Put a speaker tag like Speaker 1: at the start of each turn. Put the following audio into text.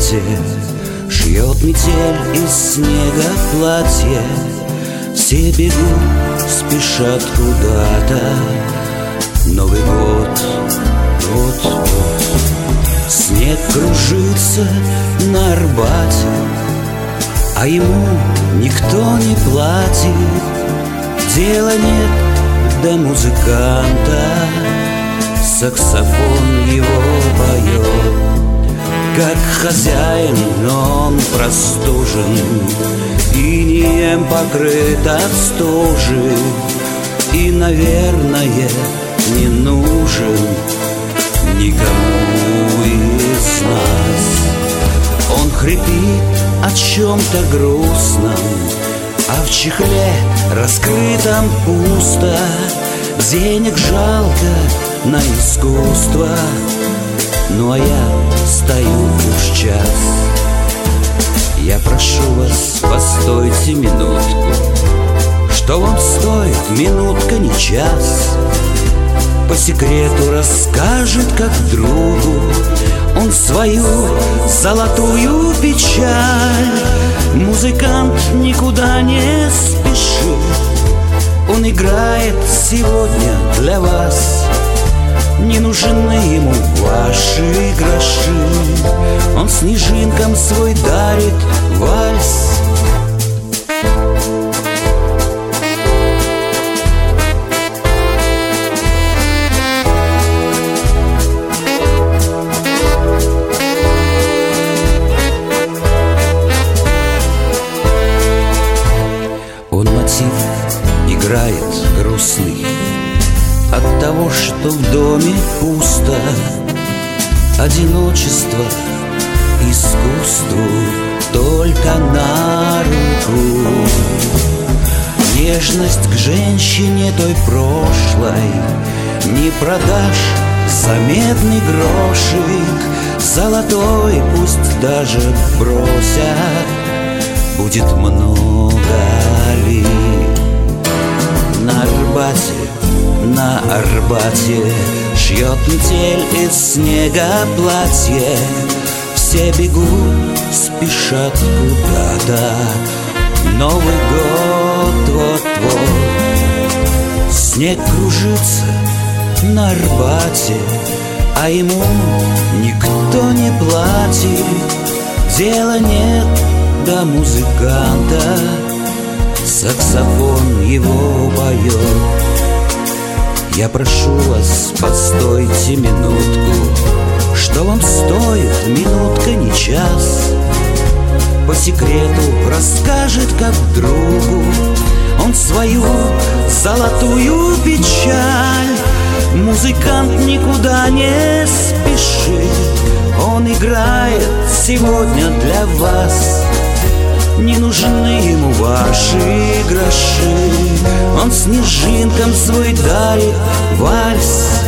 Speaker 1: арбате шьет метель из снега платье. Все бегут, спешат куда-то. Новый год, вот-вот. Снег кружится на Арбате, а ему никто не платит. Дела нет до музыканта, саксофон его поет. Как хозяин он простужен, инеем покрыт от стужи, и, наверное, не нужен никому из нас. Он хрипит о чем-то грустном, а в чехле раскрытом пусто. Денег жалко на искусство, ну а я стою уж час. Я прошу вас, постойте минутку. Что вам стоит минутка, не час? По секрету расскажет, как другу он свою золотую печаль. Музыкант никуда не спешит, он играет сегодня для вас. Не нужны ему ваши гроши, он снежинкам свой дарит вальс. Он мотив играет грустный от того, что в доме пусто. Одиночество искусству только на руку. Нежность к женщине той прошлой не продашь за медный грошик. Золотой пусть даже бросят, будет много ли. На Арбате шьет метель из снега платье. Все бегут, спешат куда-то. Новый год вот-вот. Снег кружится на Арбате, а ему никто не платит. Дела нет до музыканта, саксофон его поет. Я прошу вас, постойте минутку. Что вам стоит минутка, не час? По секрету расскажет, как другу он свою золотую печаль. Музыкант никуда не спешит, он играет сегодня для вас. Не нужны ему ваши гроши, он снежинкам свой дарит вальс.